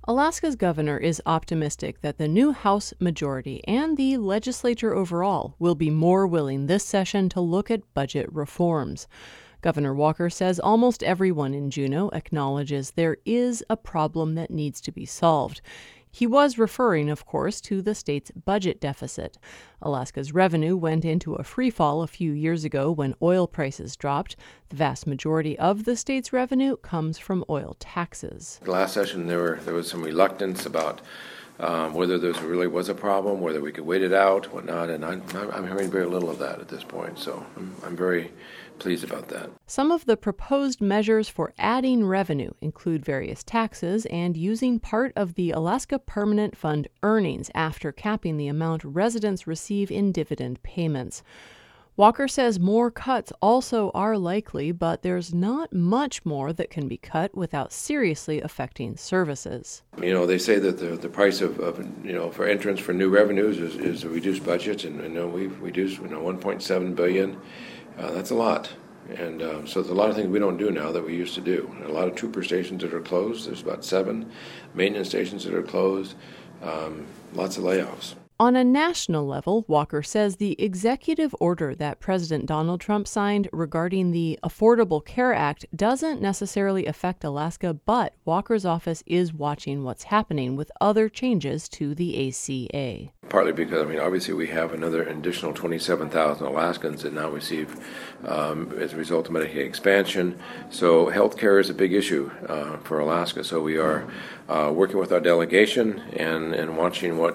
Alaska's governor is optimistic that the new House majority and the legislature overall will be more willing this session to look at budget reforms. Governor Walker says almost everyone in Juneau acknowledges there is a problem that needs to be solved. He was referring, of course, to the state's budget deficit. Alaska's revenue went into a freefall a few years ago when oil prices dropped. The vast majority of the state's revenue comes from oil taxes. Last session, there was some reluctance about whether there really was a problem, whether we could wait it out, whatnot, and I'm hearing very little of that at this point, so I'm very pleased about that. Some of the proposed measures for adding revenue include various taxes and using part of the Alaska Permanent Fund earnings after capping the amount residents receive in dividend payments. Walker says more cuts also are likely, but there's not much more that can be cut without seriously affecting services. You know, they say that the price of for entrance for new revenues is a reduced budget, and we've reduced $1.7 billion. That's a lot. And so there's a lot of things we don't do now that we used to do. And a lot of trooper stations that are closed. There's about 7 maintenance stations that are closed. Lots of layoffs. On a national level, Walker says the executive order that President Donald Trump signed regarding the Affordable Care Act doesn't necessarily affect Alaska, but Walker's office is watching what's happening with other changes to the ACA. Partly because, obviously we have another additional 27,000 Alaskans that now receive as a result of Medicaid expansion. So health care is a big issue for Alaska. So we are working with our delegation and watching what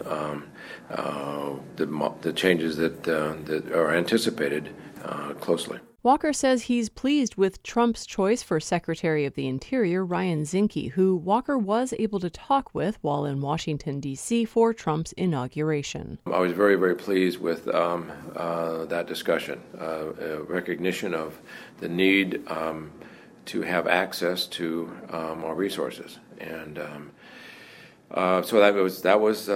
the changes that are anticipated closely. Walker says he's pleased with Trump's choice for Secretary of the Interior, Ryan Zinke, who Walker was able to talk with while in Washington, D.C. for Trump's inauguration. I was very, very pleased with that discussion, recognition of the need to have access to more resources, and so that was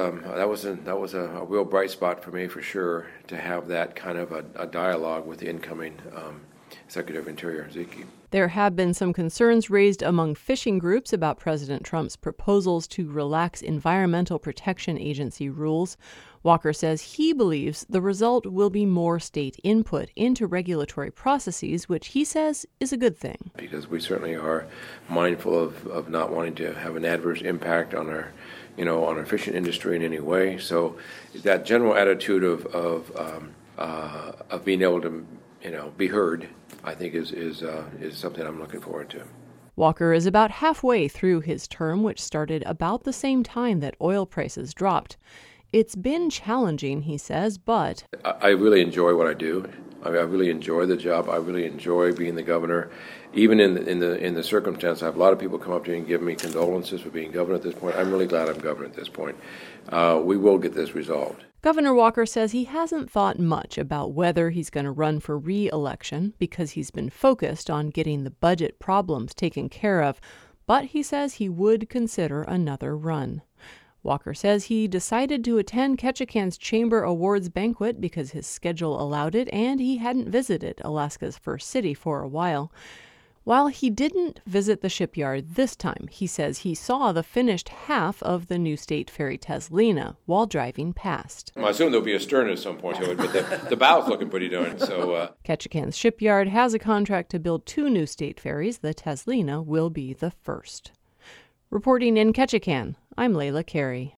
a real bright spot for me, for sure, to have that kind of a dialogue with the incoming Secretary of Interior, Zinke. There have been some concerns raised among fishing groups about President Trump's proposals to relax Environmental Protection Agency rules. Walker says he believes the result will be more state input into regulatory processes, which he says is a good thing. Because we certainly are mindful of not wanting to have an adverse impact on our fishing industry in any way. So that general attitude of being able to be heard, I think is something I'm looking forward to. Walker is about halfway through his term, which started about the same time that oil prices dropped. It's been challenging, he says, but I really enjoy what I do. I really enjoy the job. I really enjoy being the governor. Even in the circumstance, I have a lot of people come up to me and give me condolences for being governor at this point. I'm really glad I'm governor at this point. We will get this resolved. Governor Walker says he hasn't thought much about whether he's going to run for re-election because he's been focused on getting the budget problems taken care of, but he says he would consider another run. Walker says he decided to attend Ketchikan's Chamber Awards banquet because his schedule allowed it, and he hadn't visited Alaska's first city for a while. While he didn't visit the shipyard this time, he says he saw the finished half of the new state ferry Teslina while driving past. I assume there'll be a stern at some point to it, but the bow's looking pretty darn. So Ketchikan's shipyard has a contract to build 2 new state ferries. The Teslina will be the first. Reporting in Ketchikan, I'm Layla Carey.